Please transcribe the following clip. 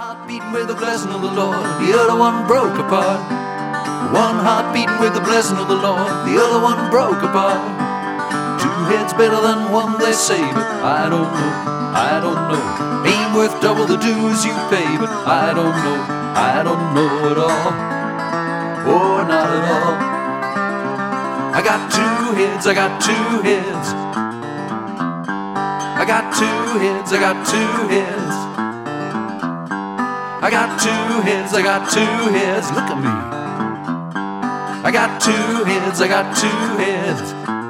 heart beating with the blessing of the Lord, the other one broke apart. One heart beating with the blessing of the Lord, the other one broke apart. Two heads better than one, they say, but I don't know. Ain't worth double the dues you pay, but I don't know at all. Oh, not at all. I got two heads, I got two heads. I got two heads, I got two heads. I got two heads, I got two heads. Look at me. I got two heads, I got two heads.